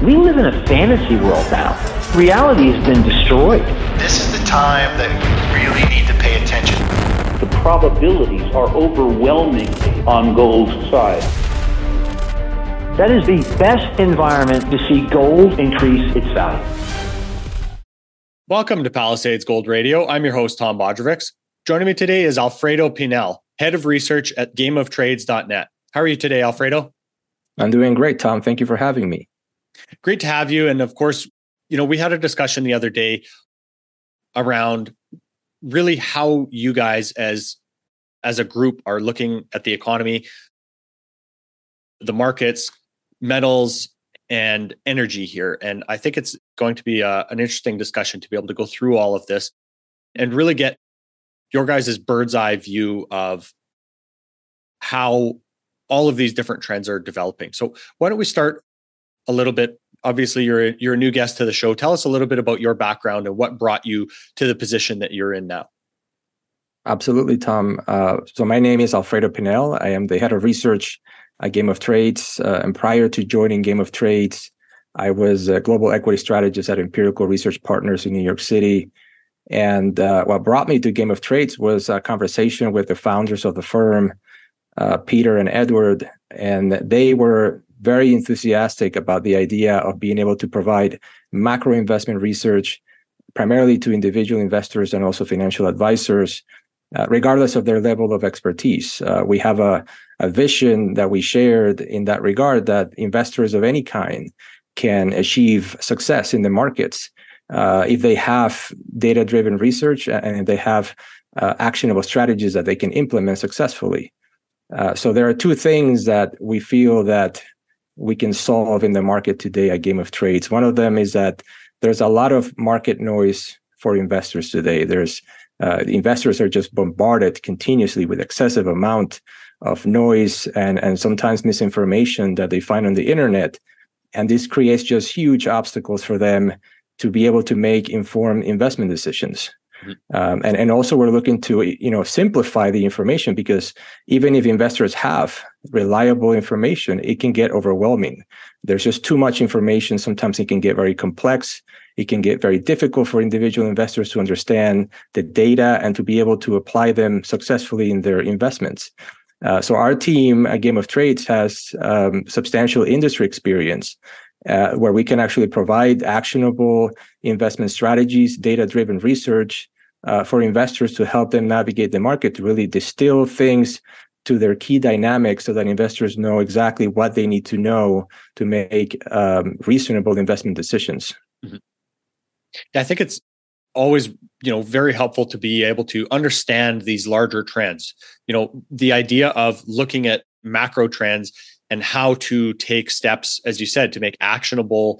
We live in a fantasy world now. Reality has been destroyed. This is the time that you really need to pay attention. The probabilities are overwhelming on gold's side. That is the best environment to see gold increase its value. Welcome to Palisades Gold Radio. I'm your host, Tom Bodrovics. Joining me today is Alfredo Pinel, Head of Research at GameOfTrades.net. How are you today, Alfredo? I'm doing great, Tom. Thank you for having me. Great to have you. And of course, we had a discussion the other day around really how you guys as a group are looking at the economy, the markets, metals, and energy here. And I think it's going to be an interesting discussion to be able to go through all of this and really get your guys' bird's eye view of how all of these different trends are developing. So why don't we start a little bit? Obviously, you're a new guest to the show. Tell us a little bit about your background and what brought you to the position that you're in now. Absolutely, Tom. So my name is Alfredo Pinel. I am the head of research at Game of Trades. And prior to joining Game of Trades, I was a global equity strategist at Empirical Research Partners in New York City. And what brought me to Game of Trades was a conversation with the founders of the firm, Peter and Edward, and they were very enthusiastic about the idea of being able to provide macro investment research, primarily to individual investors and also financial advisors, regardless of their level of expertise. We have a vision that we shared in that regard, that investors of any kind can achieve success in the markets if they have data-driven research and they have actionable strategies that they can implement successfully. So there are two things that we feel that we can solve in the market today at Game of Trades. One of them is that there's a lot of market noise for investors today. Investors are just bombarded continuously with excessive amount of noise and sometimes misinformation that they find on the internet. And this creates just huge obstacles for them to be able to make informed investment decisions. And also we're looking to simplify the information, because even if investors have reliable information, it can get overwhelming. There's just too much information. Sometimes it can get very complex. It can get very difficult for individual investors to understand the data and to be able to apply them successfully in their investments. So our team at Game of Trades has substantial industry experience where we can actually provide actionable investment strategies, data-driven research for investors to help them navigate the market, to really distill things to their key dynamics so that investors know exactly what they need to know to make reasonable investment decisions. Mm-hmm. Yeah, I think it's always, very helpful to be able to understand these larger trends. The idea of looking at macro trends and how to take steps, as you said, to make actionable,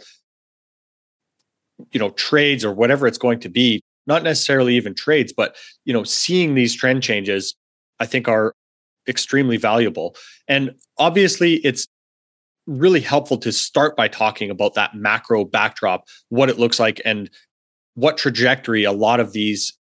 trades or whatever it's going to be, not necessarily even trades, but, seeing these trend changes, I think are extremely valuable. And obviously it's really helpful to start by talking about that macro backdrop, what it looks like and what trajectory a lot of these,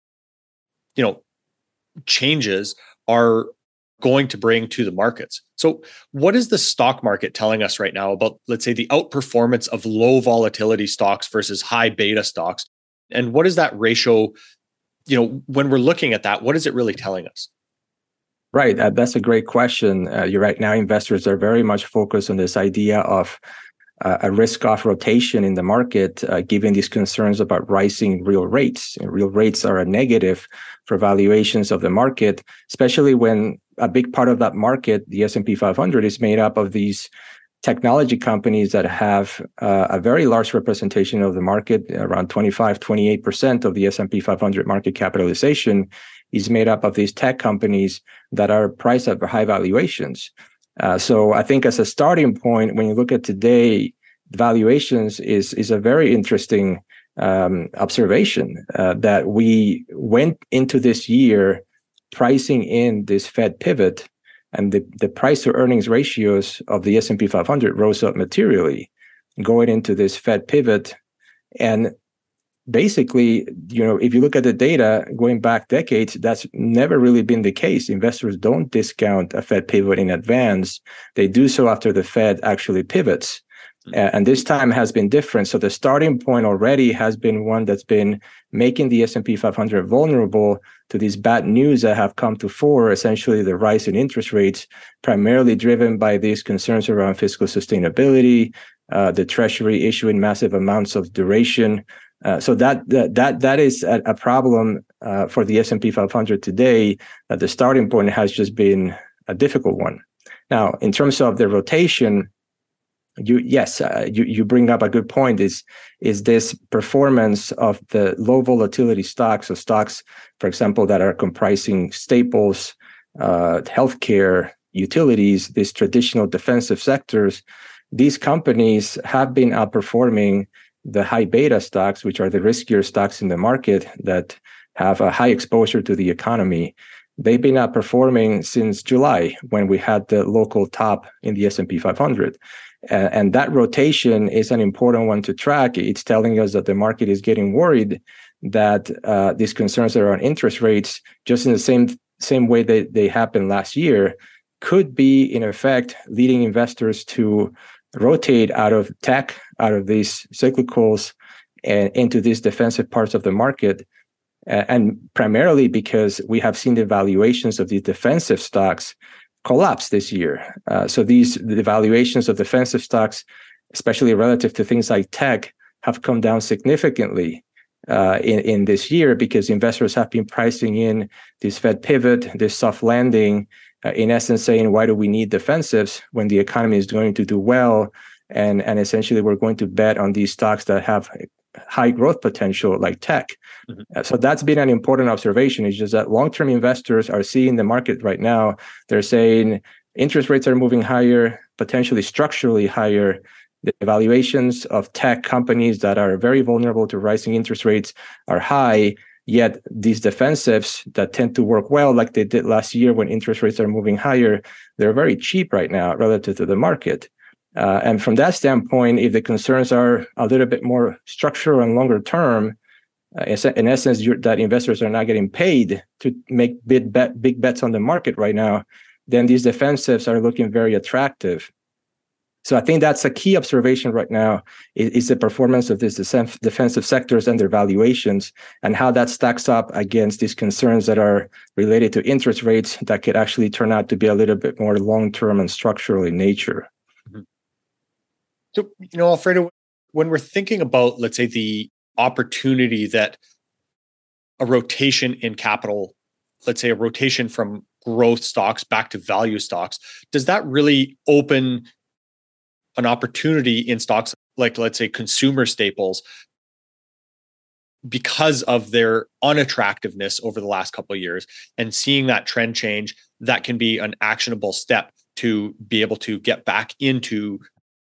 changes are going to bring to the markets. So what is the stock market telling us right now about, let's say, the outperformance of low volatility stocks versus high beta stocks? And what is that ratio, when we're looking at that, what is it really telling us? Right. That's a great question. You're right. Now, investors are very much focused on this idea of a risk-off rotation in the market, given these concerns about rising real rates. And real rates are a negative for valuations of the market, especially when a big part of that market, the S&P 500, is made up of these technology companies that have a very large representation of the market. Around 28% of the S&P 500 market capitalization is made up of these tech companies that are priced at high valuations. So I think as a starting point, when you look at today, valuations is a very interesting observation that we went into this year pricing in this Fed pivot, and the price to earnings ratios of the S&P 500 rose up materially going into this Fed pivot. And basically, if you look at the data going back decades, that's never really been the case. Investors don't discount a Fed pivot in advance. They do so after the Fed actually pivots. And this time has been different. So the starting point already has been one that's been making the S&P 500 vulnerable to these bad news that have come to fore, essentially the rise in interest rates, primarily driven by these concerns around fiscal sustainability, the Treasury issuing massive amounts of duration. So that is a problem for the S&P 500 today. The starting point has just been a difficult one. Now, in terms of the rotation, you bring up a good point. Is this performance of the low volatility stocks, or stocks, for example, that are comprising staples, healthcare, utilities, these traditional defensive sectors? These companies have been outperforming the high beta stocks, which are the riskier stocks in the market that have a high exposure to the economy. They've been outperforming since July, when we had the local top in the S&P 500. And that rotation is an important one to track. It's telling us that the market is getting worried that these concerns around interest rates, just in the same way that they happened last year, could be, in effect, leading investors to rotate out of tech, out of these cyclicals, and into these defensive parts of the market. And primarily because we have seen the valuations of these defensive stocks collapse this year. So the valuations of defensive stocks, especially relative to things like tech, have come down significantly in this year, because investors have been pricing in this Fed pivot, this soft landing, in essence saying, why do we need defensives when the economy is going to do well? And essentially we're going to bet on these stocks that have high growth potential like tech. Mm-hmm. So that's been an important observation. It's just that long-term investors are seeing the market right now. They're saying interest rates are moving higher, potentially structurally higher. The valuations of tech companies that are very vulnerable to rising interest rates are high, yet these defensives that tend to work well, like they did last year when interest rates are moving higher, they're very cheap right now relative to the market. And from that standpoint, if the concerns are a little bit more structural and longer term, in essence, that investors are not getting paid to make big bets on the market right now, then these defensives are looking very attractive. So I think that's a key observation right now, is the performance of these defensive sectors and their valuations, and how that stacks up against these concerns that are related to interest rates that could actually turn out to be a little bit more long-term and structural in nature. Mm-hmm. So, Alfredo, when we're thinking about, let's say, the opportunity that a rotation in capital, let's say a rotation from growth stocks back to value stocks, does that really open an opportunity in stocks like, let's say, consumer staples, because of their unattractiveness over the last couple of years, and seeing that trend change, that can be an actionable step to be able to get back into,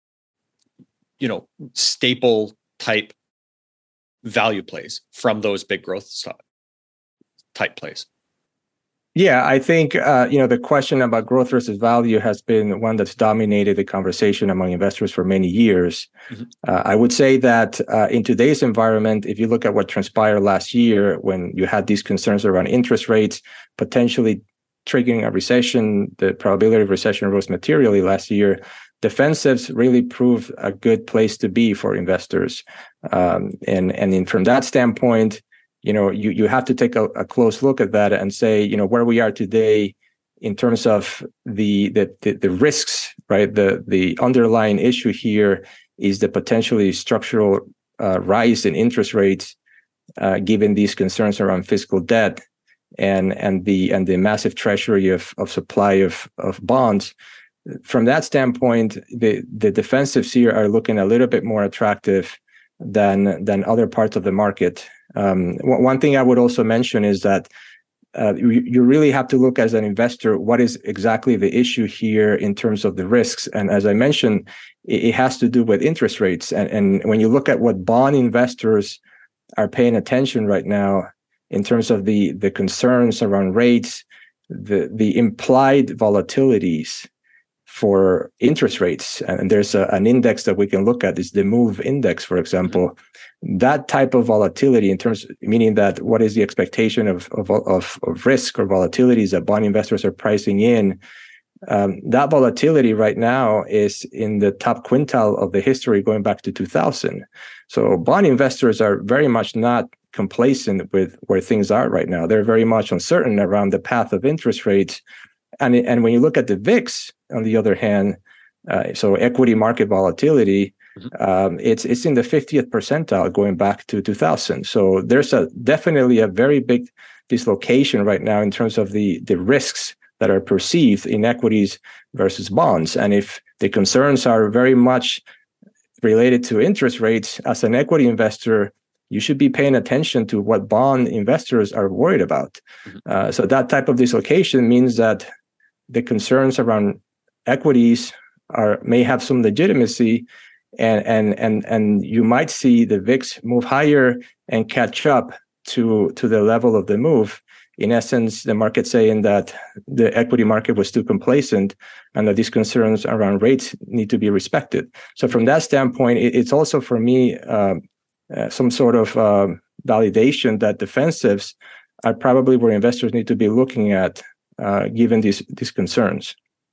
staple type value plays from those big growth type plays? Yeah, I think, the question about growth versus value has been one that's dominated the conversation among investors for many years. Mm-hmm. I would say that in today's environment, if you look at what transpired last year, when you had these concerns around interest rates potentially triggering a recession, the probability of recession rose materially last year. Defensives really proved a good place to be for investors. And from that standpoint, you have to take a close look at that and say, where we are today in terms of the risks, right? The underlying issue here is the potentially structural rise in interest rates, given these concerns around fiscal debt and the massive treasury of supply of bonds. From that standpoint, the defensives here are looking a little bit more attractive than other parts of the market. One thing I would also mention is that you really have to look as an investor, what is exactly the issue here in terms of the risks. And as I mentioned, it has to do with interest rates. And when you look at what bond investors are paying attention right now in terms of the concerns around rates, the implied volatilities for interest rates, and there's an index that we can look at, is the MOVE index, for example. Mm-hmm. That type of volatility, meaning that what is the expectation of risk or volatilities that bond investors are pricing in, That volatility right now is in the top quintile of the history going back to 2000. So bond investors are very much not complacent with where things are right now. They're very much uncertain around the path of interest rates. And when you look at the VIX, on the other hand, so equity market volatility, it's in the 50th percentile going back to 2000. So there's definitely a very big dislocation right now in terms of the risks that are perceived in equities versus bonds. And if the concerns are very much related to interest rates, as an equity investor, you should be paying attention to what bond investors are worried about. So that type of dislocation means that the concerns around equities may have some legitimacy, and you might see the VIX move higher and catch up to the level of the move. In essence, the market saying that the equity market was too complacent and that these concerns around rates need to be respected. So from that standpoint, it's also for me some sort of validation that defensives are probably where investors need to be looking at given these concerns.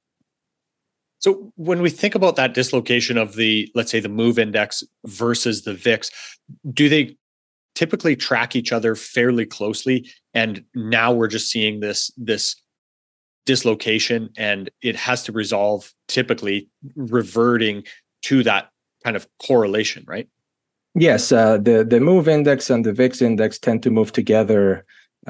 So when we think about that dislocation of let's say the MOVE index versus the VIX, do they typically track each other fairly closely? And now we're just seeing this dislocation, and it has to resolve, typically reverting to that kind of correlation, right? Yes, the MOVE index and the VIX index tend to move together,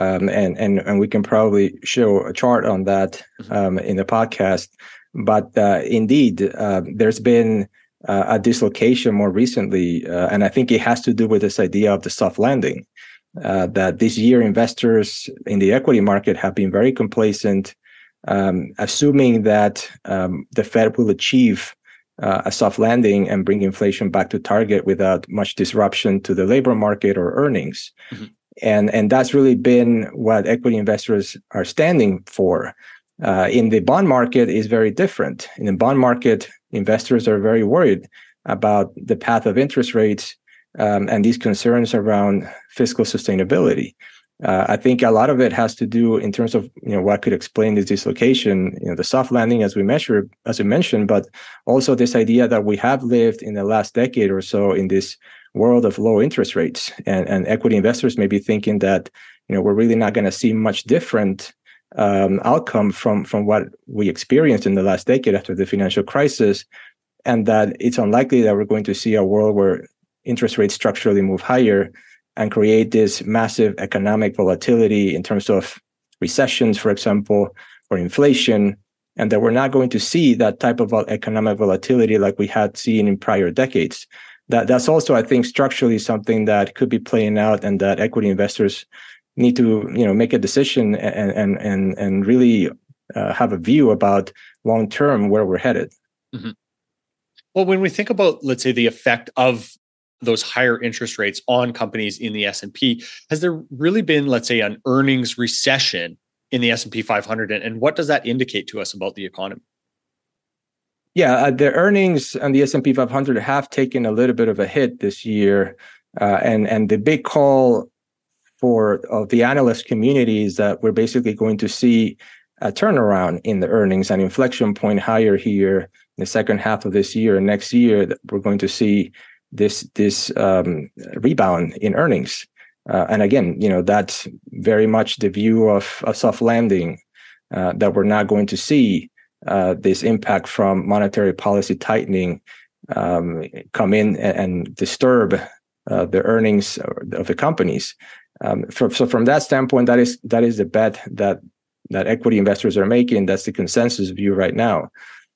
and we can probably show a chart on that in the podcast. But indeed, there's been a dislocation more recently, and I think it has to do with this idea of the soft landing. That this year investors in the equity market have been very complacent, assuming that the Fed will achieve a soft landing and bring inflation back to target without much disruption to the labor market or earnings. And that's really been what equity investors are standing for. In the bond market is very different. In the bond market, investors are very worried about the path of interest rates and these concerns around fiscal sustainability. I think a lot of it has to do in terms of what could explain this dislocation, the soft landing as we mentioned, but also this idea that we have lived in the last decade or so in this world of low interest rates, and equity investors may be thinking that we're really not going to see much different outcome from what we experienced in the last decade after the financial crisis, and that it's unlikely that we're going to see a world where interest rates structurally move higher and create this massive economic volatility in terms of recessions, for example, or inflation, and that we're not going to see that type of economic volatility like we had seen in prior decades. That's also, I think, structurally something that could be playing out, and that equity investors need to make a decision and really have a view about long term where we're headed. Mm-hmm. Well, when we think about, let's say, the effect of those higher interest rates on companies in the S&P, has there really been, let's say, an earnings recession in the S&P 500? And what does that indicate to us about the economy? Yeah, the earnings on the S&P 500 have taken a little bit of a hit this year. And the big call of the analyst community is that we're basically going to see a turnaround in the earnings, an inflection point higher here in the second half of this year and next year. That we're going to see this rebound in earnings. And again, that's very much the view of a soft landing, that we're not going to see this impact from monetary policy tightening come in and disturb the earnings of the companies. So from that standpoint, that is the bet that equity investors are making. That's the consensus view right now,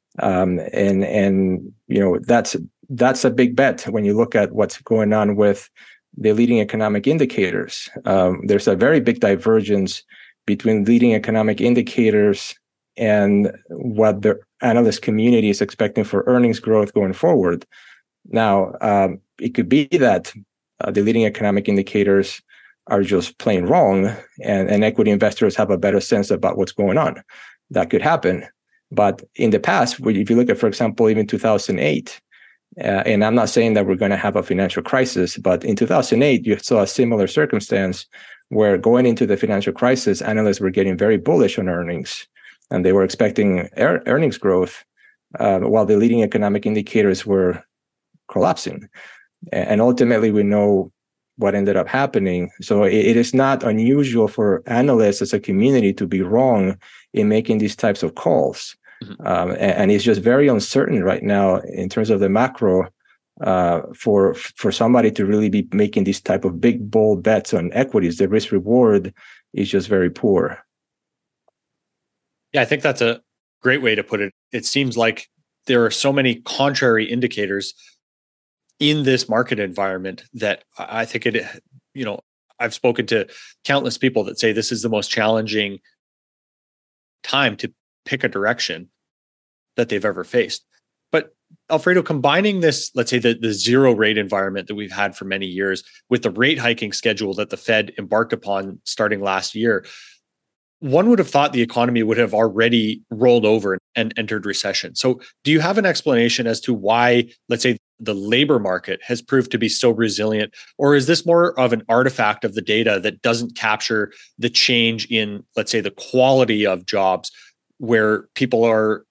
and that's a big bet when you look at what's going on with the leading economic indicators. There's a very big divergence between leading economic indicators and what the analyst community is expecting for earnings growth going forward. Now, it could be that the leading economic indicators are just plain wrong, and equity investors have a better sense about what's going on. That could happen. But in the past, if you look at, for example, even 2008, and I'm not saying that we're going to have a financial crisis, but in 2008, you saw a similar circumstance where going into the financial crisis, analysts were getting very bullish on earnings. and they were expecting earnings growth, while the leading economic indicators were collapsing. And ultimately, we know what ended up happening. So it is not unusual for analysts as a community to be wrong in making these types of calls. Mm-hmm. And it's just very uncertain right now in terms of the macro for somebody to really be making these type of big, bold bets on equities. The risk reward is just very poor. Yeah, I think that's a great way to put it. It seems like there are so many contrary indicators in this market environment that I think I've spoken to countless people that say this is the most challenging time to pick a direction that they've ever faced. But Alfredo, combining this, let's say the zero rate environment that we've had for many years with the rate hiking schedule that the Fed embarked upon starting last year, one would have thought the economy would have already rolled over and entered recession. So do you have an explanation as to why, let's say, the labor market has proved to be so resilient? Or is this more of an artifact of the data that doesn't capture the change in, let's say, the quality of jobs, where people are,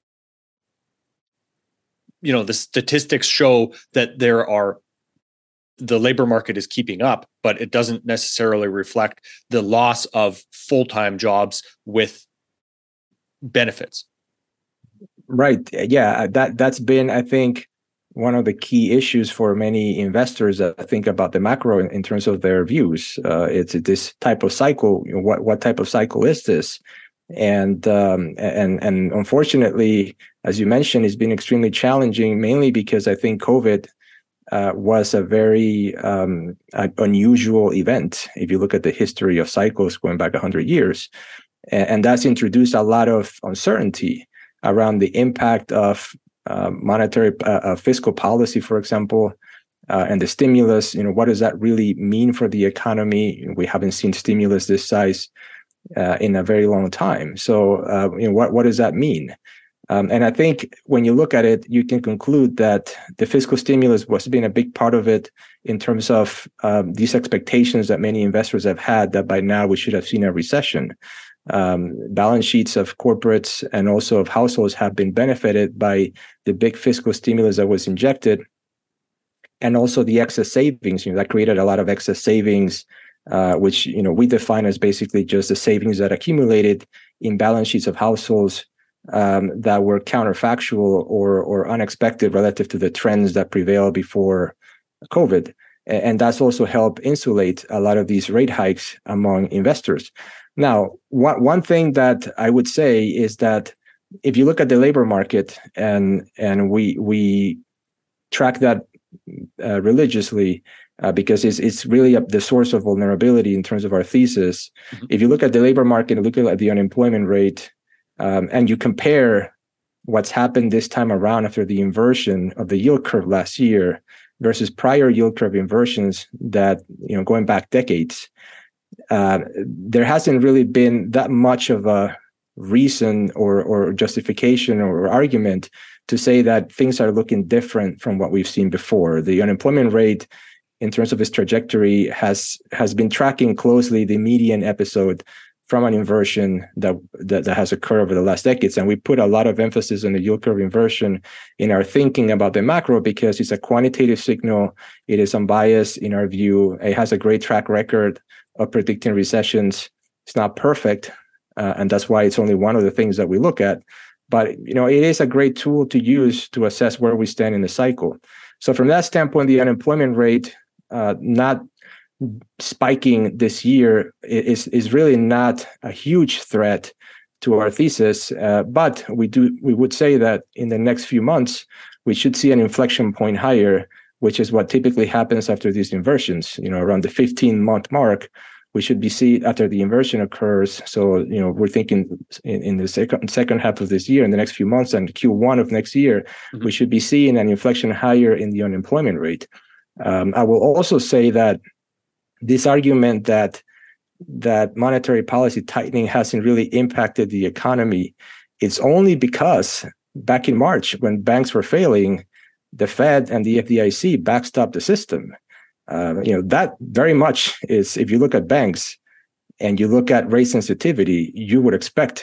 the statistics show that the labor market is keeping up, but it doesn't necessarily reflect the loss of full-time jobs with benefits? Right. Yeah, that's been, I think, one of the key issues for many investors that think about the macro in terms of their views. It's this type of cycle. What type of cycle is this? And unfortunately, as you mentioned, it's been extremely challenging, mainly because I think COVID was a very unusual event. If you look at the history of cycles going back 100 years, and that's introduced a lot of uncertainty around the impact of monetary fiscal policy, for example, and the stimulus. What does that really mean for the economy? We haven't seen stimulus this size in a very long time. So, what does that mean? And I think when you look at it, you can conclude that the fiscal stimulus was being a big part of it in terms of these expectations that many investors have had that by now we should have seen a recession. Balance sheets of corporates and also of households have been benefited by the big fiscal stimulus that was injected, and also the excess savings. That created a lot of excess savings, which we define as basically just the savings that accumulated in balance sheets of households that were counterfactual or unexpected relative to the trends that prevailed before COVID. And that's also helped insulate a lot of these rate hikes among investors. Now, one thing that I would say is that if you look at the labor market, and we track that religiously, because it's really the source of vulnerability in terms of our thesis. Mm-hmm. If you look at the labor market and look at the unemployment rate, and you compare what's happened this time around after the inversion of the yield curve last year versus prior yield curve inversions that, going back decades, there hasn't really been that much of a reason or justification or argument to say that things are looking different from what we've seen before. The unemployment rate, in terms of its trajectory, has been tracking closely the median episode from an inversion that has occurred over the last decades. And we put a lot of emphasis on the yield curve inversion in our thinking about the macro because it's a quantitative signal. It is unbiased in our view. It has a great track record of predicting recessions. It's not perfect, and that's why it's only one of the things that we look at. But it is a great tool to use to assess where we stand in the cycle. So from that standpoint, the unemployment rate not spiking this year is really not a huge threat to our thesis. But we would say that in the next few months, we should see an inflection point higher, which is what typically happens after these inversions. Around the 15-month mark, we should be see after the inversion occurs. So, we're thinking in the second half of this year, in the next few months, and Q1 of next year, mm-hmm. we should be seeing an inflection higher in the unemployment rate. I will also say that this argument that monetary policy tightening hasn't really impacted the economy, it's only because back in March, when banks were failing, the Fed and the FDIC backstopped the system. That very much is, if you look at banks and you look at rate sensitivity, you would expect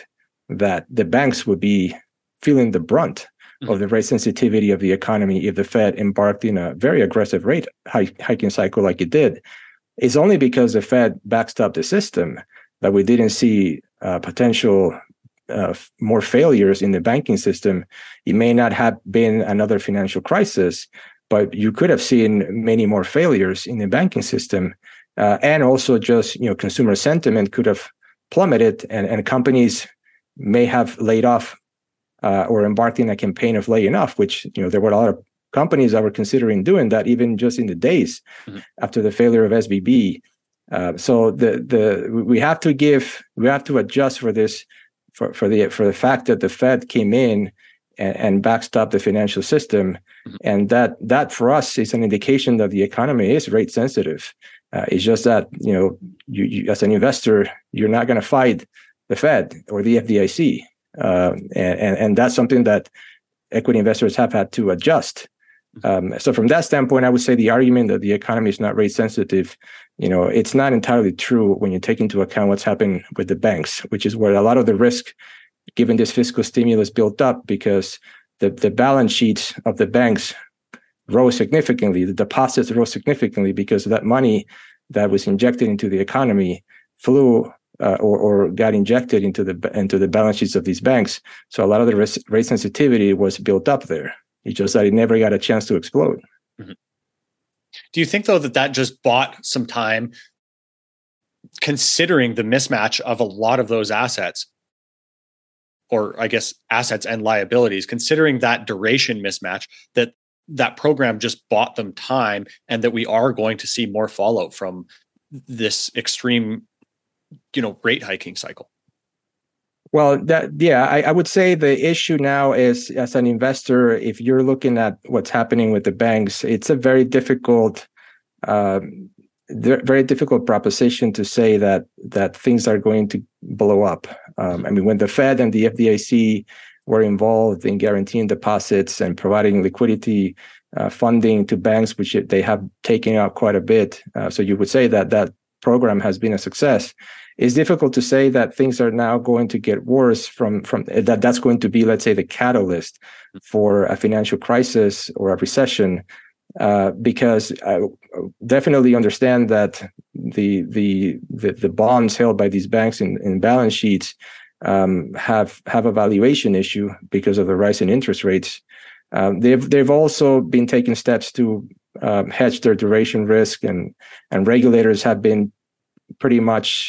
that the banks would be feeling the brunt of the rate sensitivity of the economy if the Fed embarked in a very aggressive rate hiking cycle like it did. It's only because the Fed backstopped the system that we didn't see potential more failures in the banking system. It may not have been another financial crisis, but you could have seen many more failures in the banking system. And also just, consumer sentiment could have plummeted, and companies may have laid off or embarked in a campaign of laying off, which, there were a lot of companies that were considering doing that even just in the days after the failure of SVB. So we have to adjust for this, for the fact that the Fed came in and backstop the financial system, and that for us is an indication that the economy is rate sensitive. It's just that you as an investor, you're not going to fight the Fed or the FDIC, and that's something that equity investors have had to adjust. So from that standpoint, I would say the argument that the economy is not rate sensitive, it's not entirely true when you take into account what's happened with the banks, which is where a lot of the risk, given this fiscal stimulus, built up, because the balance sheets of the banks rose significantly. The deposits rose significantly because of that money that was injected into the economy flew or got injected into the balance sheets of these banks. So a lot of the rate sensitivity was built up there. It's just that it never got a chance to explode. Mm-hmm. Do you think, though, that just bought some time, considering the mismatch of a lot of those assets, or I guess assets and liabilities, considering that duration mismatch, that program just bought them time, and that we are going to see more fallout from this extreme, rate hiking cycle? Well, I would say the issue now is, as an investor, if you're looking at what's happening with the banks, it's a very difficult proposition to say that things are going to blow up. When the Fed and the FDIC were involved in guaranteeing deposits and providing liquidity funding to banks, which they have taken out quite a bit, so you would say that program has been a success. It's difficult to say that things are now going to get worse from that's going to be, let's say, the catalyst for a financial crisis or a recession, because I definitely understand that the bonds held by these banks in balance sheets have a valuation issue because of the rise in interest rates. They've also been taking steps to hedge their duration risk, and regulators have been pretty much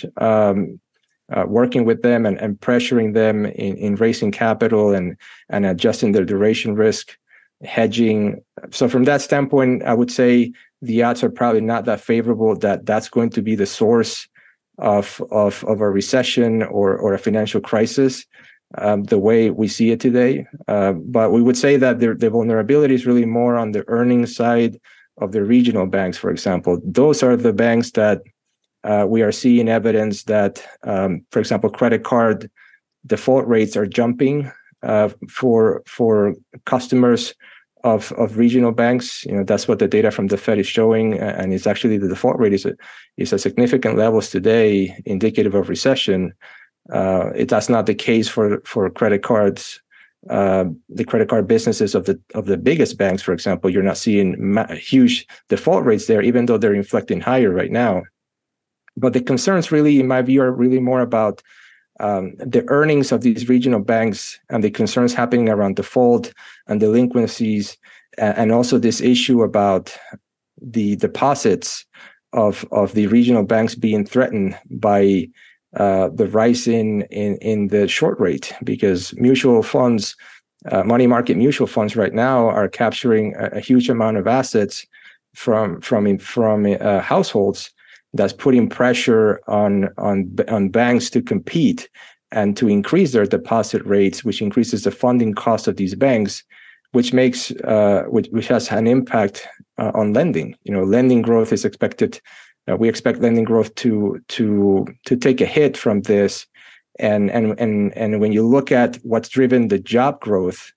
working with them and pressuring them in raising capital and adjusting their duration risk, hedging. So from that standpoint, I would say the odds are probably not that favorable that that's going to be the source of a recession or a financial crisis, the way we see it today. But we would say that the vulnerability is really more on the earnings side of the regional banks, for example. Those are the banks that we are seeing evidence that, for example, credit card default rates are jumping for customers of regional banks. That's what the data from the Fed is showing, and it's actually the default rate is at significant levels today, indicative of recession. That's not the case for credit cards. The credit card businesses of the biggest banks, for example, you're not seeing huge default rates there, even though they're inflecting higher right now. But the concerns really, in my view, are really more about the earnings of these regional banks and the concerns happening around default and delinquencies, and also this issue about the deposits of the regional banks being threatened by the rise in the short rate, because mutual funds, money market mutual funds right now are capturing a huge amount of assets from households. That's putting pressure on banks to compete and to increase their deposit rates, which increases the funding cost of these banks, which makes which has an impact on lending. Lending growth is expected. We expect lending growth to take a hit from this, and when you look at what's driven the job growth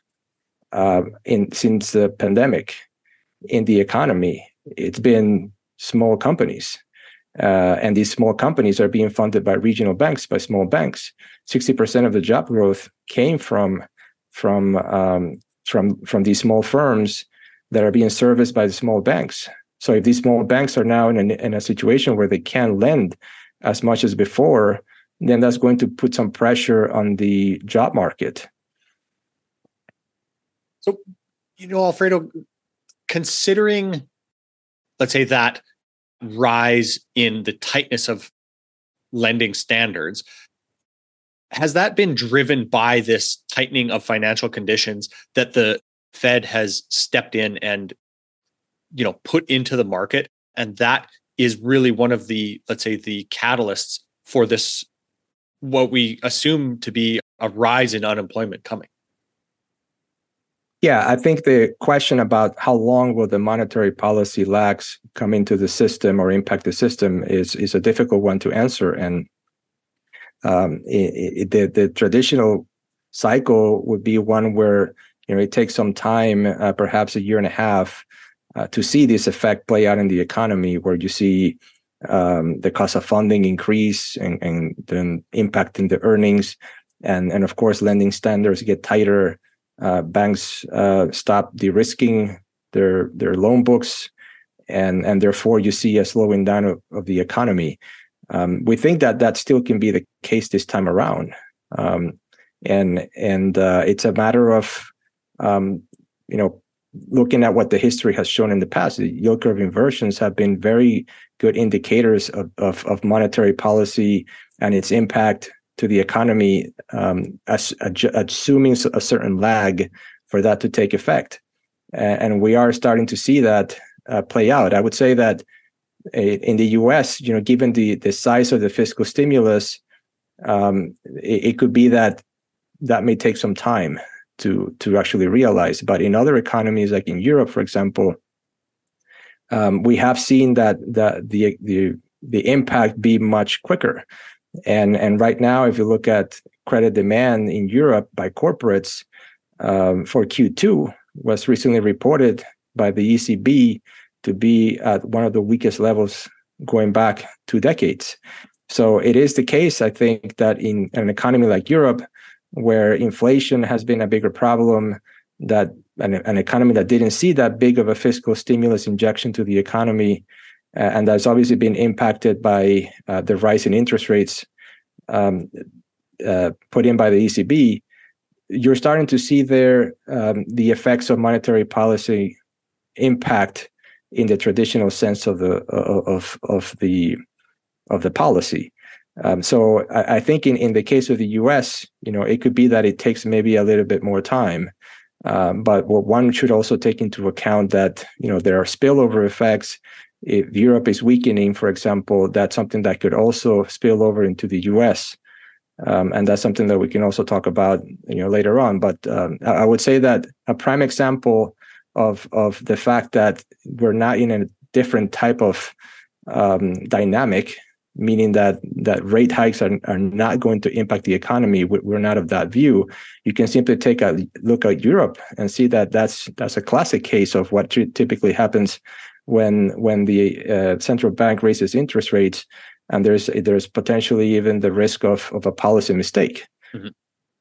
since the pandemic in the economy, it's been small companies. And these small companies are being funded by regional banks, by small banks. 60% of the job growth came from these small firms that are being serviced by the small banks. So if these small banks are now in a situation where they can't lend as much as before, then that's going to put some pressure on the job market. So, Alfredo, considering, let's say, that rise in the tightness of lending standards, has that been driven by this tightening of financial conditions that the Fed has stepped in and, put into the market? And that is really one of the, let's say, the catalysts for this, what we assume to be a rise in unemployment coming. Yeah, I think the question about how long will the monetary policy lags come into the system or impact the system is a difficult one to answer. And the traditional cycle would be one where it takes some time, perhaps a year and a half, to see this effect play out in the economy, where you see the cost of funding increase and then impacting the earnings, and of course lending standards get tighter. Banks stop de-risking their loan books, and therefore you see a slowing down of the economy. We think that still can be the case this time around, and it's a matter of looking at what the history has shown in the past. The yield curve inversions have been very good indicators of monetary policy and its impact to the economy, assuming a certain lag for that to take effect. And we are starting to see that play out. I would say that in the US, given the size of the fiscal stimulus, it could be that may take some time to actually realize. But in other economies, like in Europe, for example, we have seen that the impact be much quicker. And right now, if you look at credit demand in Europe by corporates for Q2, was recently reported by the ECB to be at one of the weakest levels going back 2 decades. So it is the case, I think, that in an economy like Europe, where inflation has been a bigger problem, that an economy that didn't see that big of a fiscal stimulus injection to the economy, and that's obviously been impacted by the rise in interest rates put in by the ECB, you're starting to see there the effects of monetary policy impact in the traditional sense of the policy. So I think in the case of the U.S., it could be that it takes maybe a little bit more time. But what one should also take into account that there are spillover effects. If Europe is weakening, for example, that's something that could also spill over into the U.S. And that's something that we can also talk about later on. But I would say that a prime example of the fact that we're not in a different type of dynamic, meaning that rate hikes are not going to impact the economy. We're not of that view. You can simply take a look at Europe and see that that's a classic case of what typically happens when the central bank raises interest rates, and there's potentially even the risk of a policy mistake. Mm-hmm.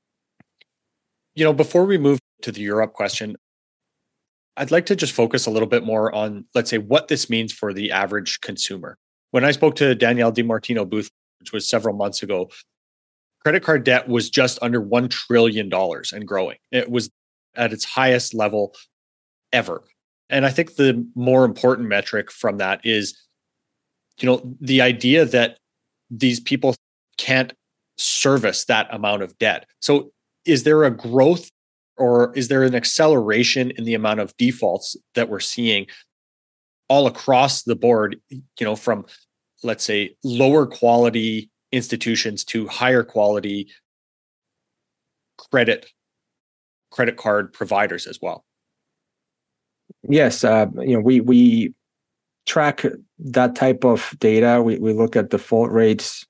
Before we move to the Europe question, I'd like to just focus a little bit more on, let's say, what this means for the average consumer. When I spoke to Danielle DiMartino Booth, which was several months ago, credit card debt was just under $1 trillion and growing. It was at its highest level ever. And I think the more important metric from that is, the idea that these people can't service that amount of debt. So is there a growth, or is there an acceleration in the amount of defaults that we're seeing all across the board, from, let's say, lower quality institutions to higher quality credit card providers as well? Yes, we track that type of data. We look at default rates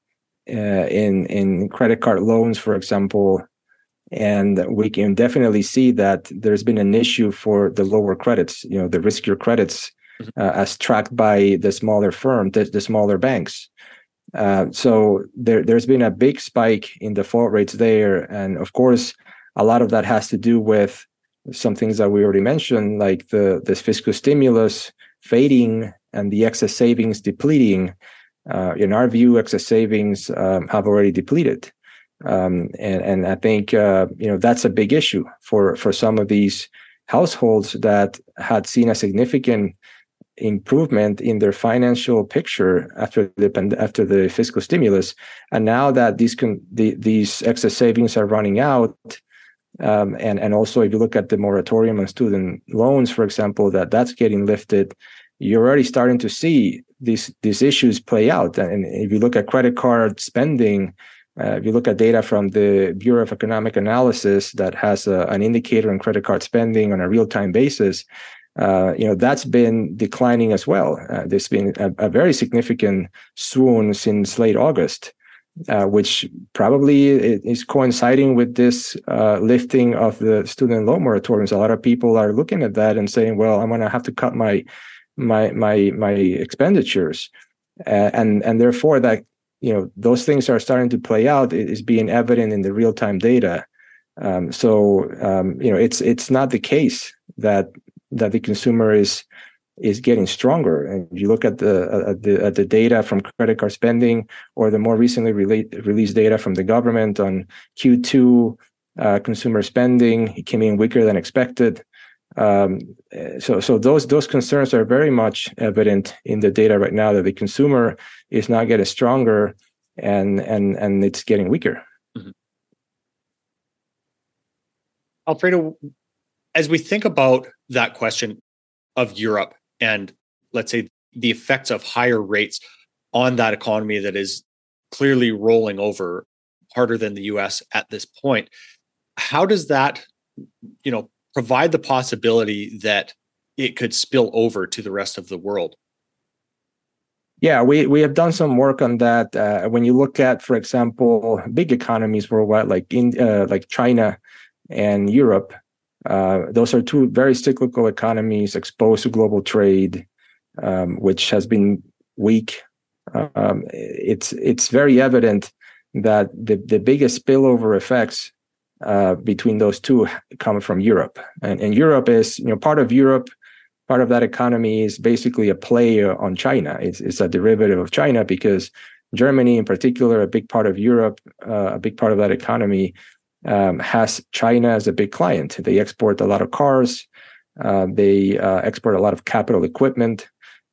in credit card loans, for example, and we can definitely see that there's been an issue for the lower credits, the riskier credits, as tracked by the smaller firm, the smaller banks. So there's been a big spike in default rates there. And of course, a lot of that has to do with some things that we already mentioned, like this fiscal stimulus fading and the excess savings depleting. In our view, excess savings have already depleted. And I think that's a big issue for some of these households that had seen a significant improvement in their financial picture after the fiscal stimulus, and now that these excess savings are running out, and also if you look at the moratorium on student loans, for example, that's getting lifted, you're already starting to see these issues play out. And if you look at credit card spending, if you look at data from the Bureau of Economic Analysis that has an indicator on credit card spending on a real-time basis, that's been declining as well. There's been a very significant swoon since late August, which probably is coinciding with this lifting of the student loan moratoriums. A lot of people are looking at that and saying, well, I'm going to have to cut my expenditures. And therefore that, those things are starting to play out. It is being evident in the real-time data. It's not the case that the consumer is getting stronger. And if you look at the data from credit card spending, or the more recently released data from the government on Q2 consumer spending, it came in weaker than expected. So those concerns are very much evident in the data right now, that the consumer is not getting stronger and it's getting weaker. Mm-hmm. Alfredo, as we think about that question of Europe and, let's say, the effects of higher rates on that economy that is clearly rolling over harder than the US at this point, how does that, provide the possibility that it could spill over to the rest of the world? Yeah, we have done some work on that. When you look at, for example, big economies worldwide, like China and Europe, those are two very cyclical economies exposed to global trade, which has been weak. It's very evident that the biggest spillover effects between those two come from Europe. And Europe is, part of Europe, part of that economy is basically a play on China. It's a derivative of China, because Germany in particular, a big part of Europe, a big part of that economy, has China as a big client. They export a lot of cars. They export a lot of capital equipment.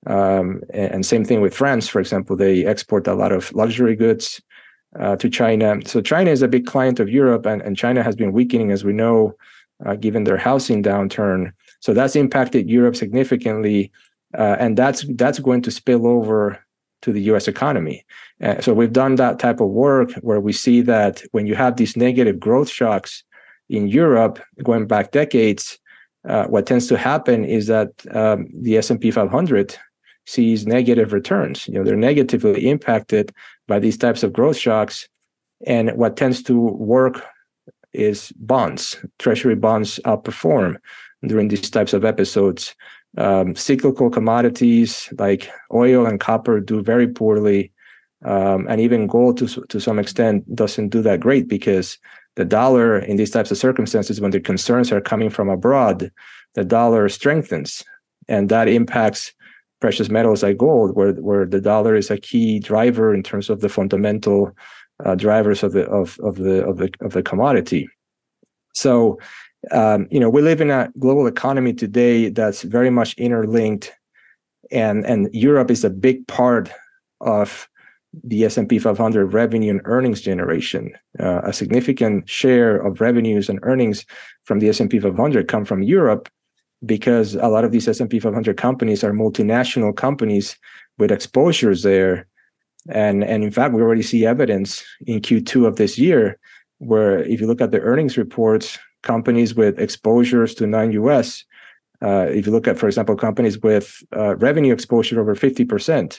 And same thing with France, for example. They export a lot of luxury goods to China. So China is a big client of Europe, and China has been weakening, as we know, given their housing downturn. So that's impacted Europe significantly, and that's going to spill over to the U.S. economy. So we've done that type of work where we see that when you have these negative growth shocks in Europe going back decades, what tends to happen is that the S&P 500 sees negative returns. They're negatively impacted by these types of growth shocks. And what tends to work is bonds. Treasury bonds outperform during these types of episodes. Cyclical commodities like oil and copper do very poorly. And even gold to some extent doesn't do that great, because the dollar in these types of circumstances, when the concerns are coming from abroad, the dollar strengthens, and that impacts precious metals like gold, where the dollar is a key driver in terms of the fundamental drivers of the commodity. So, we live in a global economy today that's very much interlinked, and Europe is a big part of the S&P 500 revenue and earnings generation. A significant share of revenues and earnings from the S&P 500 come from Europe, because a lot of these S&P 500 companies are multinational companies with exposures there. And in fact, we already see evidence in Q2 of this year, where if you look at the earnings reports, companies with exposures to non-US, if you look at, for example, companies with revenue exposure over 50%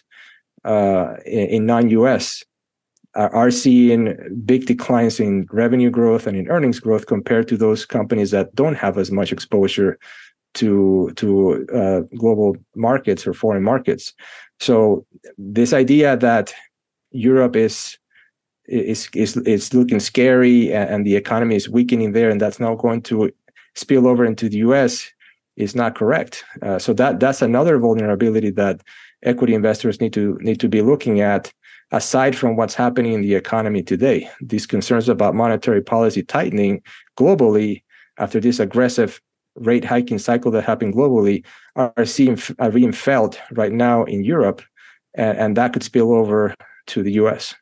in non-US, are seeing big declines in revenue growth and in earnings growth compared to those companies that don't have as much exposure to global markets or foreign markets. So this idea that Europe is looking scary and the economy is weakening there, and that's now going to spill over into the U.S. is not correct. So that's another vulnerability that equity investors need to be looking at, aside from what's happening in the economy today. These concerns about monetary policy tightening globally after this aggressive rate hiking cycle that happened globally are being felt right now in Europe, and that could spill over to the U.S.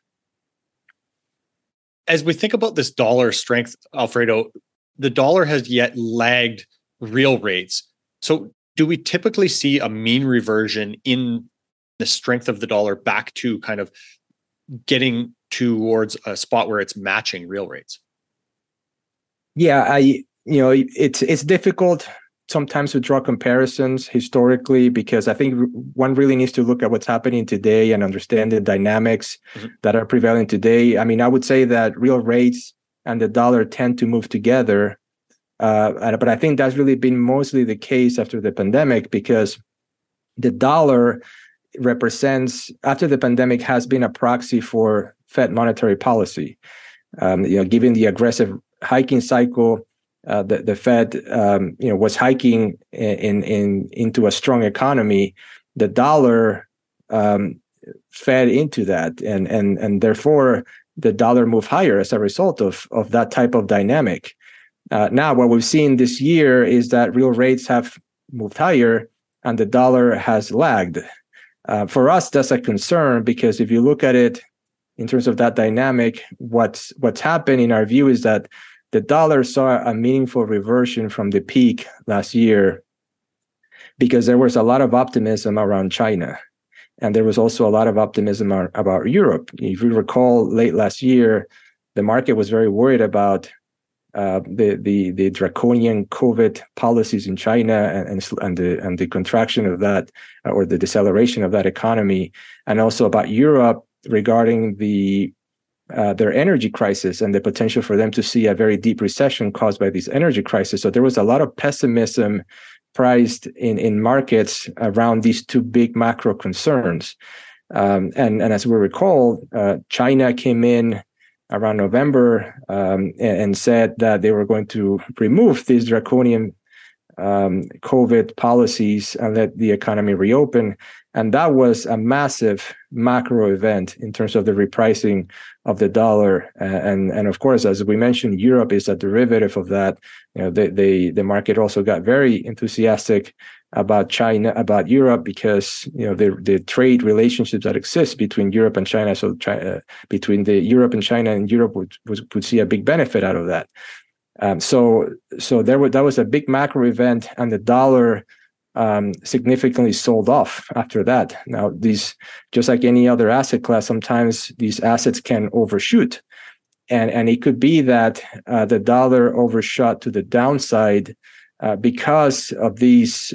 As we think about this dollar strength, Alfredo, the dollar has yet lagged real rates. So do we typically see a mean reversion in the strength of the dollar back to kind of getting towards a spot where it's matching real rates? Yeah, it's difficult sometimes to draw comparisons historically, because I think one really needs to look at what's happening today and understand the dynamics that are prevailing today. I mean, I would say that real rates and the dollar tend to move together, but I think that's really been mostly the case after the pandemic, because the dollar represents, after the pandemic, has been a proxy for Fed monetary policy. Given the aggressive hiking cycle, the Fed, was hiking into a strong economy. The dollar fed into that, and therefore the dollar moved higher as a result of that type of dynamic. Now, what we've seen this year is that real rates have moved higher, and the dollar has lagged. For us, that's a concern, because if you look at it in terms of that dynamic, what's happened in our view is that the dollar saw a meaningful reversion from the peak last year, because there was a lot of optimism around China. And there was also a lot of optimism about Europe. If you recall, late last year, the market was very worried about the draconian COVID policies in China and the contraction of that, or the deceleration of that economy, and also about Europe regarding their energy crisis and the potential for them to see a very deep recession caused by this energy crisis. So there was a lot of pessimism priced in markets around these two big macro concerns. And as we recall, China came in around November and said that they were going to remove these draconian COVID policies and let the economy reopen. And that was a massive macro event in terms of the repricing of the dollar. And of course, as we mentioned, Europe is a derivative of that. The market also got very enthusiastic about Europe, because the trade relationships that exist between Europe and China. So between the Europe and China, and Europe would see a big benefit out of that. So that was a big macro event, and the dollar significantly sold off after that. Now, these, just like any other asset class, sometimes these assets can overshoot, and it could be that the dollar overshot to the downside because of these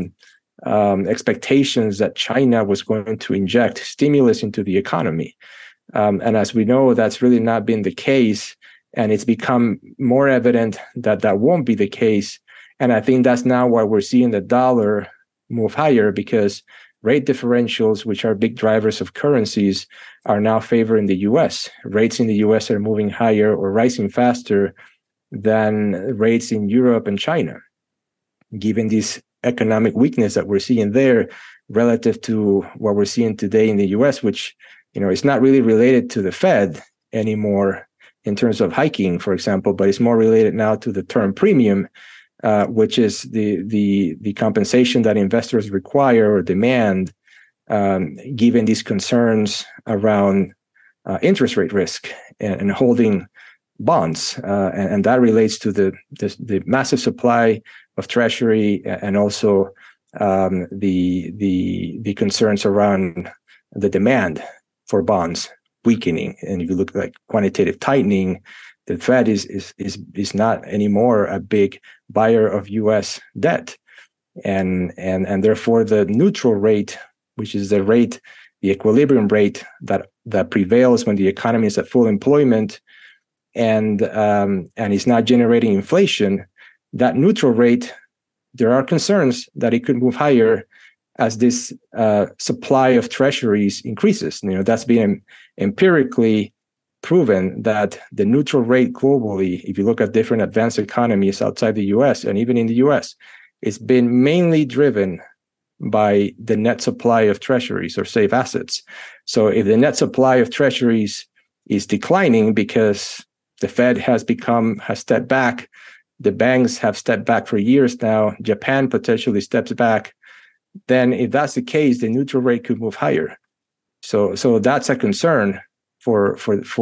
expectations that China was going to inject stimulus into the economy. And as we know, that's really not been the case. And it's become more evident that that won't be the case. And I think that's now why we're seeing the dollar move higher, because rate differentials, which are big drivers of currencies, are now favoring the U.S. Rates in the U.S. are moving higher or rising faster than rates in Europe and China, given this economic weakness that we're seeing there relative to what we're seeing today in the U.S., which, is not really related to the Fed anymore in terms of hiking, for example, but it's more related now to the term premium, which is the compensation that investors require or demand, given these concerns around interest rate risk and holding bonds, and that relates to the massive supply of Treasury, and also the concerns around the demand for bonds weakening. And if you look at quantitative tightening, the Fed is not anymore a big buyer of U.S. debt, and therefore the neutral rate, which is the equilibrium rate that prevails when the economy is at full employment and is not generating inflation, that neutral rate there are concerns that it could move higher as this supply of treasuries increases. That's been empirically proven that the neutral rate globally, if you look at different advanced economies outside the US and even in the US, it's been mainly driven by the net supply of treasuries or safe assets. So if the net supply of treasuries is declining because the Fed has stepped back, the banks have stepped back for years now, Japan potentially steps back, then if that's the case, the neutral rate could move higher. So that's a concern for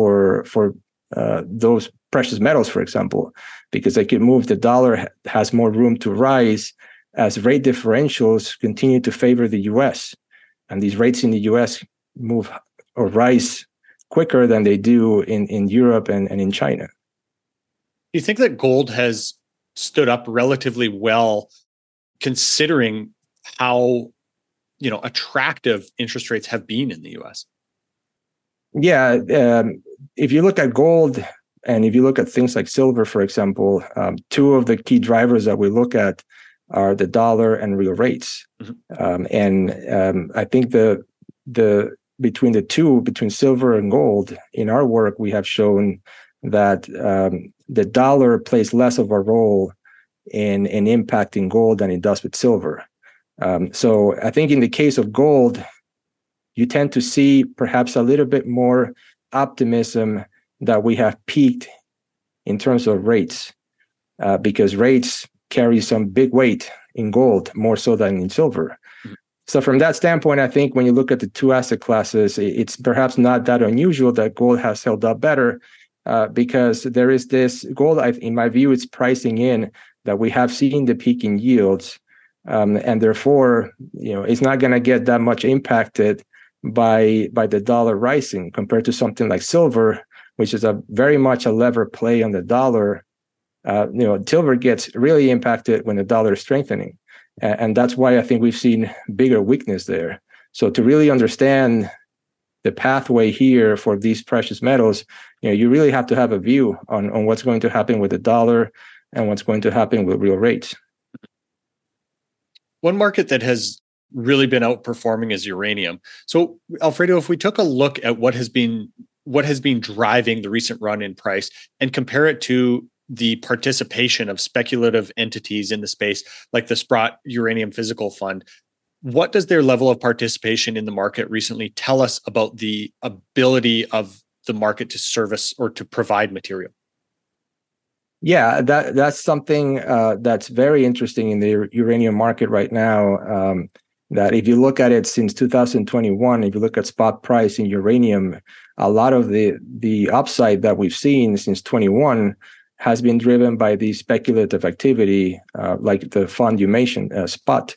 those precious metals, for example, because they could move. The dollar has more room to rise as rate differentials continue to favor the U.S. And these rates in the U.S. move or rise quicker than they do in Europe and in China. Do you think that gold has stood up relatively well, considering how attractive interest rates have been in the U.S.? Yeah, if you look at gold and if you look at things like silver, for example, two of the key drivers that we look at are the dollar and real rates. Mm-hmm. I think between the two, between silver and gold, in our work, we have shown that the dollar plays less of a role in impacting gold than it does with silver. So I think in the case of gold, you tend to see perhaps a little bit more optimism that we have peaked in terms of rates, because rates carry some big weight in gold, more so than in silver. Mm-hmm. So from that standpoint, I think when you look at the two asset classes, it's perhaps not that unusual that gold has held up better, because there is this gold, in my view, it's pricing in that we have seen the peak in yields, and therefore, it's not going to get that much impacted by the dollar rising compared to something like silver, which is very much a lever play on the dollar. Silver gets really impacted when the dollar is strengthening, and that's why I think we've seen bigger weakness there. So to really understand the pathway here for these precious metals, you really have to have a view on what's going to happen with the dollar and what's going to happen with real rates. One market that has really been outperforming is uranium. So, Alfredo, if we took a look at what has been driving the recent run in price and compare it to the participation of speculative entities in the space, like the Sprott Uranium Physical Fund, what does their level of participation in the market recently tell us about the ability of the market to service or to provide material? Yeah, that's something that's very interesting in the uranium market right now. That if you look at it since 2021, if you look at spot price in uranium, a lot of the upside that we've seen since 21 has been driven by the speculative activity, like the fund you mentioned, Sprott.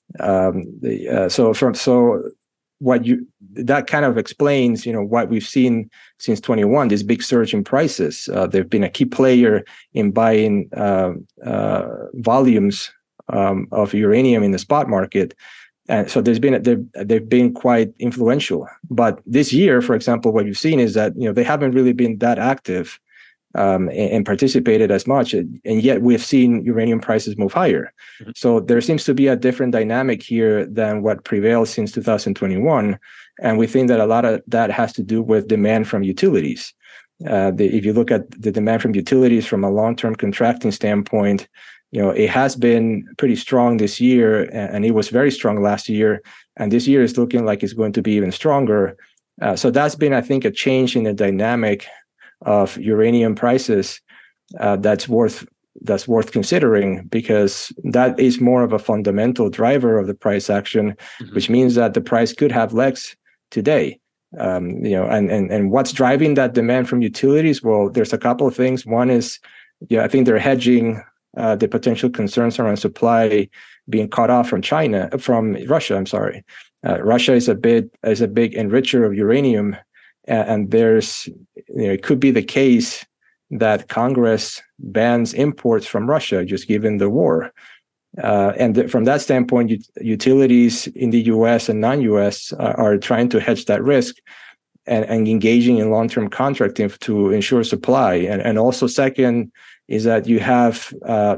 That kind of explains, what we've seen since 21, this big surge in prices. They've been a key player in buying volumes of uranium in the spot market. And so they've been quite influential. But this year, for example, what you've seen is that they haven't really been that active and participated as much, and yet we've seen uranium prices move higher. Mm-hmm. So there seems to be a different dynamic here than what prevailed since 2021, and we think that a lot of that has to do with demand from utilities. If you look at the demand from utilities from a long-term contracting standpoint, it has been pretty strong this year, and it was very strong last year. And this year is looking like it's going to be even stronger. So that's been, I think, a change in the dynamic of uranium prices that's worth considering, because that is more of a fundamental driver of the price action, mm-hmm. which means that the price could have legs today. And what's driving that demand from utilities? Well, there's a couple of things. One is, I think they're hedging the potential concerns around supply being cut off from Russia. I'm sorry. Russia is a big enricher of uranium, and there's, it could be the case that Congress bans imports from Russia, just given the war. From that standpoint, utilities in the U.S. and non-U.S. are trying to hedge that risk and engaging in long-term contracting to ensure supply. And also, second, is that you have,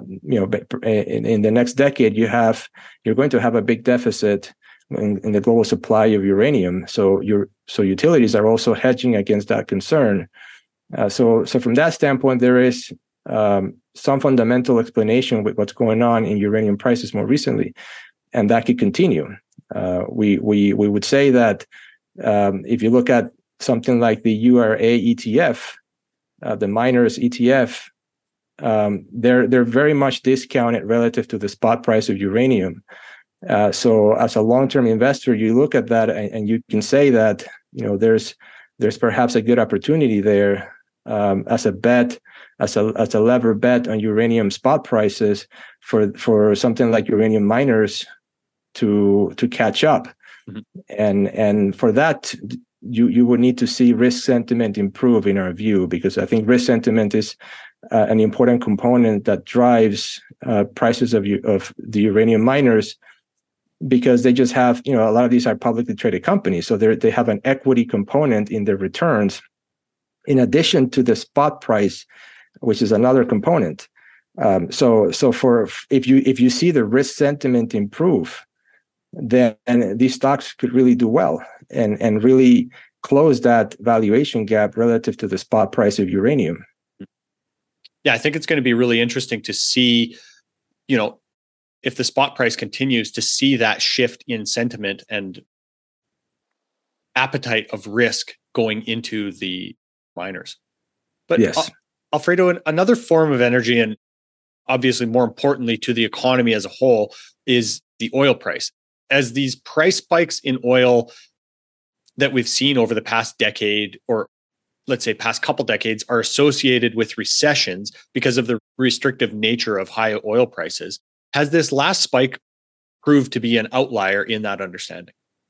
in the next decade, you're going to have a big deficit in the global supply of uranium. So utilities are also hedging against that concern. So from that standpoint, there is some fundamental explanation with what's going on in uranium prices more recently, and that could continue. We would say that if you look at something like the URA ETF, the miners ETF, they're very much discounted relative to the spot price of uranium. So as a long-term investor, you look at that and you can say that there's perhaps a good opportunity there as a bet, as a lever bet on uranium spot prices for something like uranium miners to catch up. Mm-hmm. And for that, you would need to see risk sentiment improve, in our view, because I think risk sentiment is an important component that drives prices of the uranium miners, because they just have, a lot of these are publicly traded companies, so they have an equity component in their returns, in addition to the spot price, which is another component. So if you see the risk sentiment improve, then these stocks could really do well and really close that valuation gap relative to the spot price of uranium. Yeah, I think it's going to be really interesting to see, if the spot price continues, to see that shift in sentiment and appetite of risk going into the miners. But yes, Alfredo, another form of energy, and obviously more importantly to the economy as a whole, is the oil price. As these price spikes in oil that we've seen over the past decade, or let's say past couple decades, are associated with recessions because of the restrictive nature of high oil prices, has this last spike proved to be an outlier in that understanding?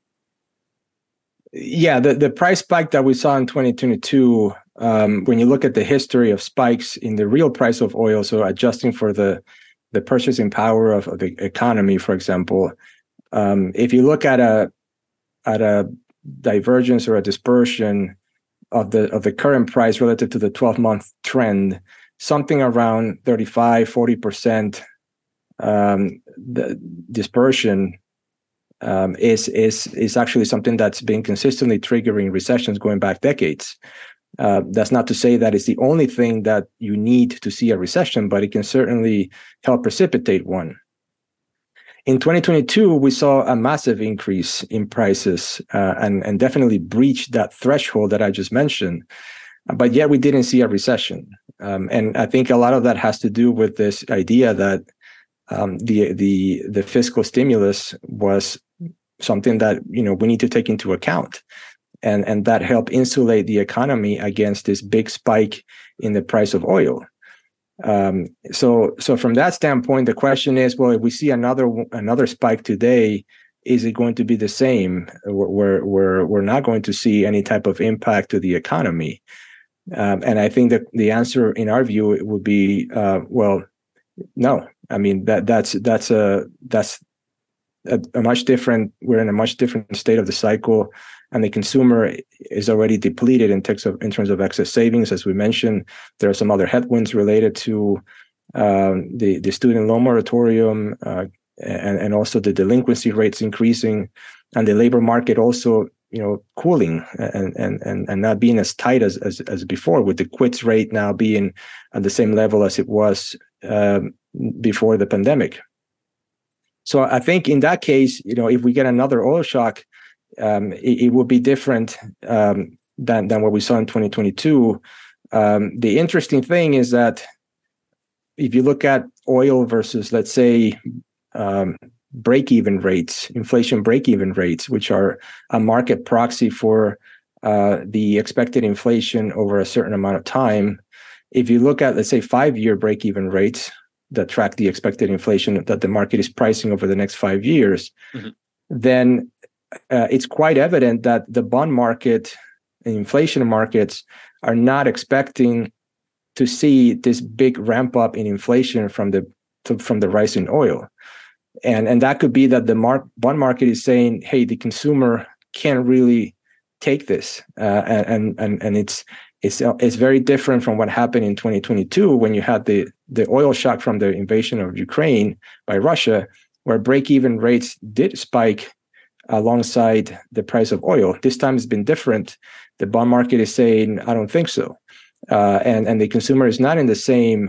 Yeah, the price spike that we saw in 2022, when you look at the history of spikes in the real price of oil, so adjusting for the purchasing power of the economy, for example, if you look at a divergence or a dispersion of the current price relative to the 12-month trend, something around 35-40% the dispersion is actually something that's been consistently triggering recessions going back decades. That's not to say that it's the only thing that you need to see a recession, but it can certainly help precipitate one. In 2022, we saw a massive increase in prices and definitely breached that threshold that I just mentioned. But yet we didn't see a recession. And I think a lot of that has to do with this idea that the fiscal stimulus was something that we need to take into account. And that helped insulate the economy against this big spike in the price of oil. So from that standpoint, the question is, well, if we see another spike today, is it going to be the same? We're not going to see any type of impact to the economy. And I think that the answer, in our view, it would be, well, no. I mean, that's a much different. We're in a much different state of the cycle, and the consumer is already depleted in terms of excess savings. As we mentioned, there are some other headwinds related to the student loan moratorium and also the delinquency rates increasing, and the labor market also cooling and not being as tight as before, with the quits rate now being at the same level as it was before the pandemic. So I think in that case, if we get another oil shock, it will be different than what we saw in 2022. The interesting thing is that if you look at oil versus, let's say, break-even rates, inflation break-even rates, which are a market proxy for the expected inflation over a certain amount of time. If you look at, let's say, 5-year break-even rates that track the expected inflation that the market is pricing over the next 5 years, mm-hmm. then it's quite evident that the bond market and inflation markets are not expecting to see this big ramp up in inflation from the rise in oil. And that could be that the bond market is saying, hey, the consumer can't really take this, and It's very different from what happened in 2022 when you had the oil shock from the invasion of Ukraine by Russia, where break-even rates did spike alongside the price of oil. This time it's been different. The bond market is saying, I don't think so. And the consumer is not in the same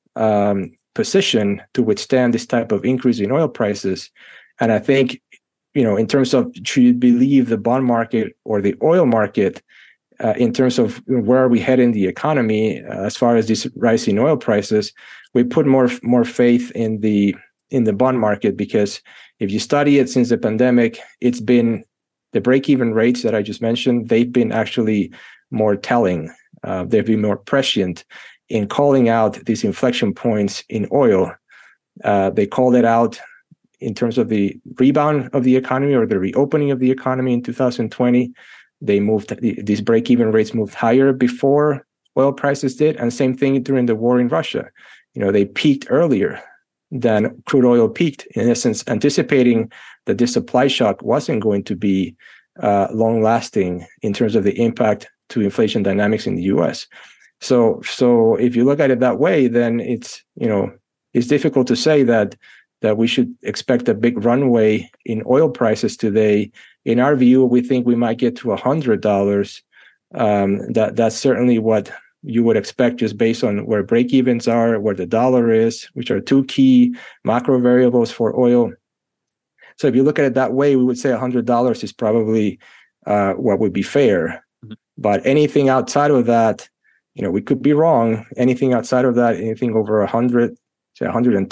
position to withstand this type of increase in oil prices. And I think, in terms of should you believe the bond market or the oil market, in terms of where are we heading the economy as far as this rising oil prices, we put more faith in the bond market, because if you study it since the pandemic, it's been the break-even rates that I just mentioned, they've been actually more telling. They've been more prescient in calling out these inflection points in oil. They called it out in terms of the rebound of the economy or the reopening of the economy in 2020. These break-even rates moved higher before oil prices did, and same thing during the war in Russia. They peaked earlier than crude oil peaked, in essence, anticipating that this supply shock wasn't going to be long-lasting in terms of the impact to inflation dynamics in the U.S. So if you look at it that way, then it's difficult to say that we should expect a big runway in oil prices today. In our view, we think we might get to $100. That's certainly what you would expect, just based on where break-evens are, where the dollar is, which are two key macro variables for oil. So if you look at it that way, we would say $100 is probably what would be fair. Mm-hmm. But anything outside of that, we could be wrong. Anything outside of that, anything over $100, say $110,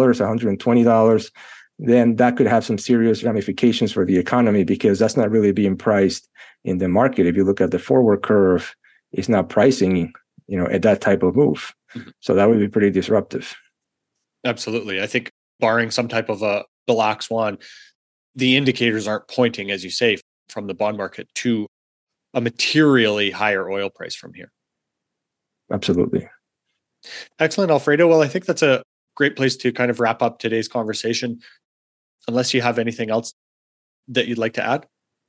$120, then that could have some serious ramifications for the economy, because that's not really being priced in the market. If you look at the forward curve, it's not pricing, at that type of move. Mm-hmm. So that would be pretty disruptive. Absolutely. I think barring some type of a black swan, the indicators aren't pointing, as you say, from the bond market to a materially higher oil price from here. Absolutely. Excellent, Alfredo. Well, I think that's a great place to kind of wrap up today's conversation, unless you have anything else that you'd like to add.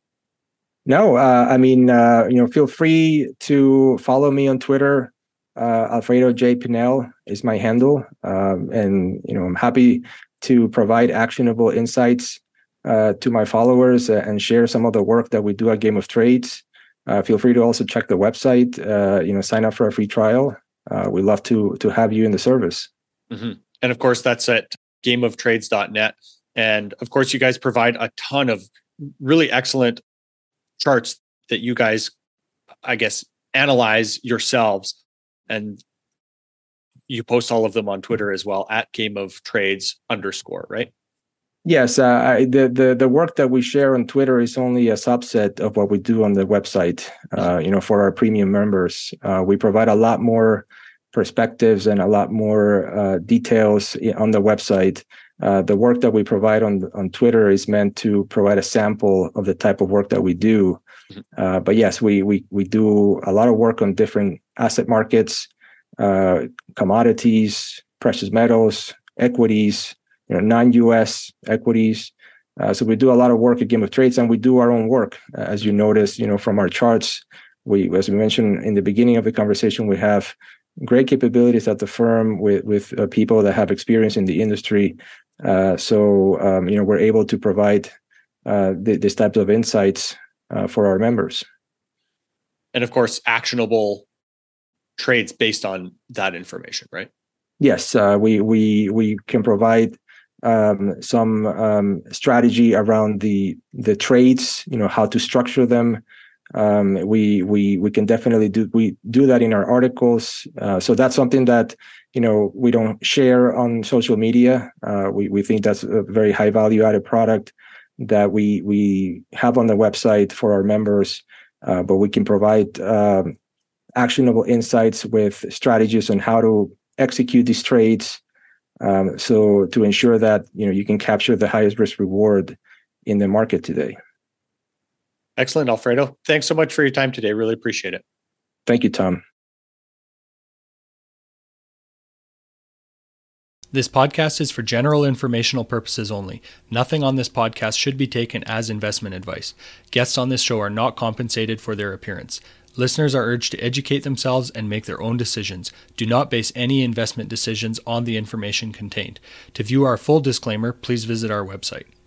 No, feel free to follow me on Twitter. Alfredo J. Pinel is my handle. And I'm happy to provide actionable insights to my followers and share some of the work that we do at Game of Trades. Feel free to also check the website, sign up for a free trial. We'd love to have you in the service. Mm-hmm. And of course, that's at gameoftrades.net. And of course, you guys provide a ton of really excellent charts that you guys, I guess, analyze yourselves. And you post all of them on Twitter as well, at gameoftrades_, right? Yes, the work that we share on Twitter is only a subset of what we do on the website. For our premium members, we provide a lot more perspectives and a lot more details on the website. The work that we provide on Twitter is meant to provide a sample of the type of work that we do. But yes, we do a lot of work on different asset markets, commodities, precious metals, equities, non-US equities. So we do a lot of work at Game of Trades, and we do our own work. As you notice, from our charts, as we mentioned in the beginning of the conversation, we have great capabilities at the firm with people that have experience in the industry. So we're able to provide these types of insights for our members. And of course, actionable trades based on that information, right? Yes, we can provide some strategy around the trades, how to structure them. We can definitely do that in our articles. So that's something that we don't share on social media. We think that's a very high value added product that we have on the website for our members. But we can provide actionable insights with strategies on how to execute these trades. So to ensure that you can capture the highest risk reward in the market today. Excellent, Alfredo. Thanks so much for your time today. Really appreciate it. Thank you, Tom. This podcast is for general informational purposes only. Nothing on this podcast should be taken as investment advice. Guests on this show are not compensated for their appearance. Listeners are urged to educate themselves and make their own decisions. Do not base any investment decisions on the information contained. To view our full disclaimer, please visit our website.